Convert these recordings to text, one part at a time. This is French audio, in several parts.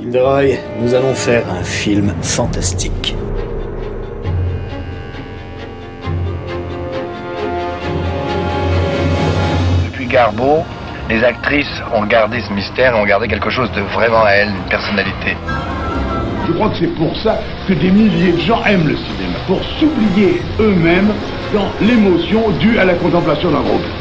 Gilderoy, nous allons faire un film fantastique. Depuis Garbeau, les actrices ont gardé ce mystère et ont gardé quelque chose de vraiment à elles, une personnalité. Je crois que c'est pour ça que des milliers de gens aiment le cinéma, pour s'oublier eux-mêmes dans l'émotion due à la contemplation d'un groupe.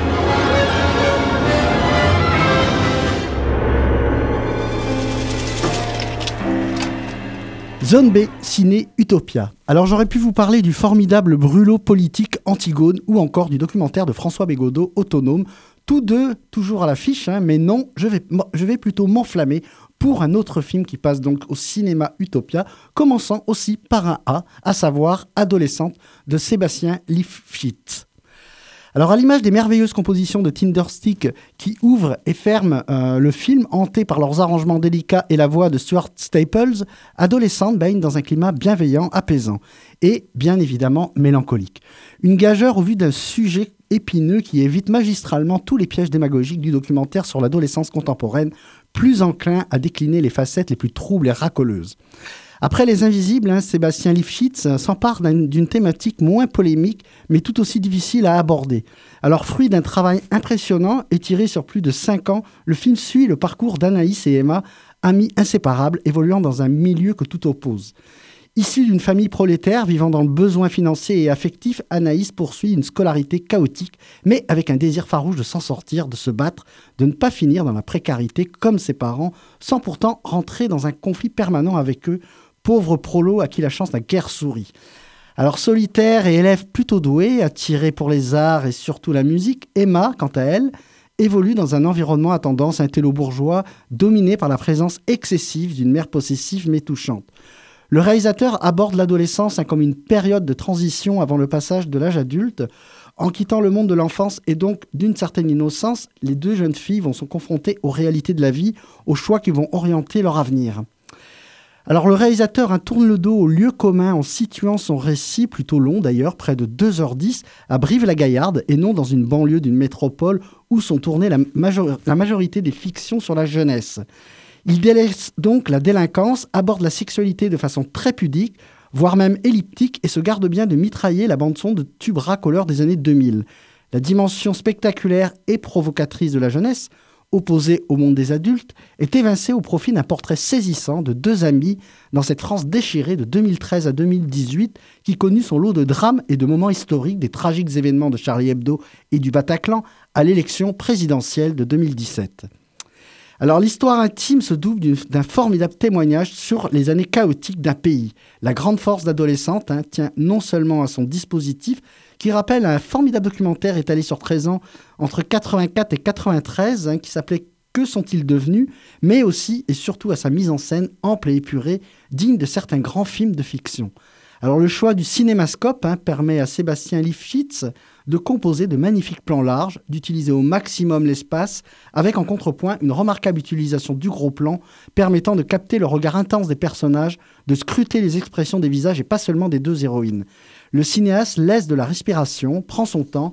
Zone B, Ciné Utopia. Alors j'aurais pu vous parler du formidable brûlot politique Antigone ou encore du documentaire de François Bégodeau, Autonome, tous deux toujours à l'affiche, mais non, je vais plutôt m'enflammer pour un autre film qui passe donc au cinéma Utopia, commençant aussi par un A, à savoir Adolescente de Sébastien Lifshitz. Alors, à l'image des merveilleuses compositions de Tinderstick qui ouvrent et ferment le film, hanté par leurs arrangements délicats et la voix de Stuart Staples, Adolescente baigne dans un climat bienveillant, apaisant et, bien évidemment, mélancolique. Une gageure au vu d'un sujet épineux qui évite magistralement tous les pièges démagogiques du documentaire sur l'adolescence contemporaine, plus enclin à décliner les facettes les plus troubles et racoleuses. Après Les Invisibles, Sébastien Lifshitz s'empare d'une thématique moins polémique, mais tout aussi difficile à aborder. Alors, fruit d'un travail impressionnant, étiré sur plus de 5 ans, le film suit le parcours d'Anaïs et Emma, amies inséparables, évoluant dans un milieu que tout oppose. Issue d'une famille prolétaire vivant dans le besoin financier et affectif, Anaïs poursuit une scolarité chaotique, mais avec un désir farouche de s'en sortir, de se battre, de ne pas finir dans la précarité comme ses parents, sans pourtant rentrer dans un conflit permanent avec eux, pauvre prolo à qui la chance n'a guère souri. Alors solitaire et élève plutôt doué, attirée pour les arts et surtout la musique, Emma, quant à elle, évolue dans un environnement à tendance intello-bourgeois, dominé par la présence excessive d'une mère possessive mais touchante. Le réalisateur aborde l'adolescence comme une période de transition avant le passage de l'âge adulte. En quittant le monde de l'enfance et donc d'une certaine innocence, les deux jeunes filles vont se confronter aux réalités de la vie, aux choix qui vont orienter leur avenir. Alors le réalisateur tourne le dos au lieu commun en situant son récit, plutôt long d'ailleurs, près de 2h10, à Brive-la-Gaillarde et non dans une banlieue d'une métropole où sont tournées la majorité des fictions sur la jeunesse. Il délaisse donc la délinquance, aborde la sexualité de façon très pudique, voire même elliptique, et se garde bien de mitrailler la bande-son de tubes racoleurs des années 2000. La dimension spectaculaire et provocatrice de la jeunesse, opposée au monde des adultes, est évincée au profit d'un portrait saisissant de deux amis dans cette France déchirée de 2013 à 2018, qui connut son lot de drames et de moments historiques des tragiques événements de Charlie Hebdo et du Bataclan à l'élection présidentielle de 2017. Alors l'histoire intime se double d'un formidable témoignage sur les années chaotiques d'un pays. La grande force d'Adolescente tient non seulement à son dispositif, qui rappelle un formidable documentaire étalé sur 13 ans entre 84 et 93, qui s'appelait « Que sont-ils devenus ?», mais aussi et surtout à sa mise en scène ample et épurée, digne de certains grands films de fiction. Alors le choix du cinémascope permet à Sébastien Lifshitz de composer de magnifiques plans larges, d'utiliser au maximum l'espace, avec en contrepoint une remarquable utilisation du gros plan, permettant de capter le regard intense des personnages, de scruter les expressions des visages et pas seulement des deux héroïnes. Le cinéaste laisse de la respiration, prend son temps,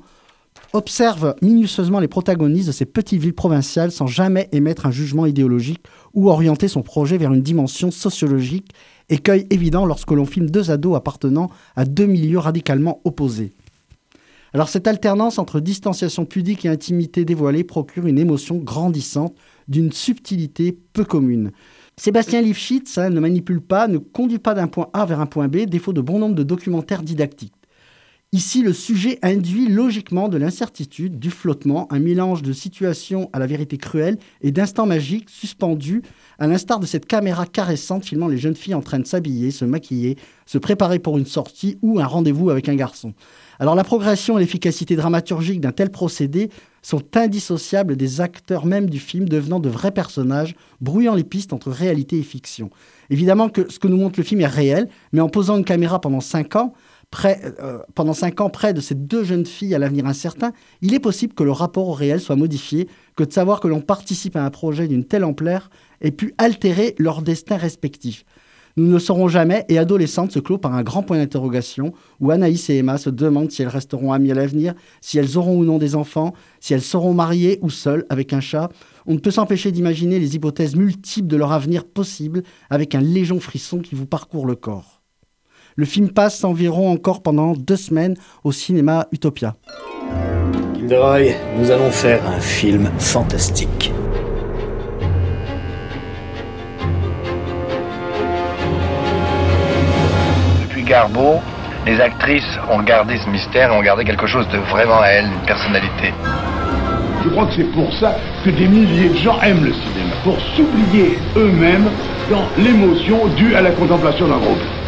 observe minutieusement les protagonistes de ces petites villes provinciales sans jamais émettre un jugement idéologique ou orienter son projet vers une dimension sociologique, écueil évident lorsque l'on filme deux ados appartenant à deux milieux radicalement opposés. Alors cette alternance entre distanciation pudique et intimité dévoilée procure une émotion grandissante d'une subtilité peu commune. Sébastien Lifshitz ne manipule pas, ne conduit pas d'un point A vers un point B, défaut de bon nombre de documentaires didactiques. Ici, le sujet induit logiquement de l'incertitude, du flottement, un mélange de situations à la vérité cruelle et d'instants magiques suspendus, à l'instar de cette caméra caressante filmant les jeunes filles en train de s'habiller, se maquiller, se préparer pour une sortie ou un rendez-vous avec un garçon. Alors la progression et l'efficacité dramaturgique d'un tel procédé sont indissociables des acteurs même du film, devenant de vrais personnages, brouillant les pistes entre réalité et fiction. Évidemment que ce que nous montre le film est réel, mais en posant une caméra pendant 5 ans, près de ces deux jeunes filles à l'avenir incertain, il est possible que le rapport au réel soit modifié, que de savoir que l'on participe à un projet d'une telle ampleur ait pu altérer leur destin respectif. Nous ne le saurons jamais, et Adolescente se clôt par un grand point d'interrogation où Anaïs et Emma se demandent si elles resteront amies à l'avenir, si elles auront ou non des enfants, si elles seront mariées ou seules avec un chat, On ne peut s'empêcher d'imaginer les hypothèses multiples de leur avenir possible avec un léger frisson qui vous parcourt le corps. Le film passe environ encore pendant 2 semaines au cinéma Utopia. Gilderoy, nous allons faire un film fantastique. Depuis Garbeau, les actrices ont gardé ce mystère et ont gardé quelque chose de vraiment à elles, une personnalité. Je crois que c'est pour ça que des milliers de gens aiment le cinéma, pour s'oublier eux-mêmes dans l'émotion due à la contemplation d'un groupe.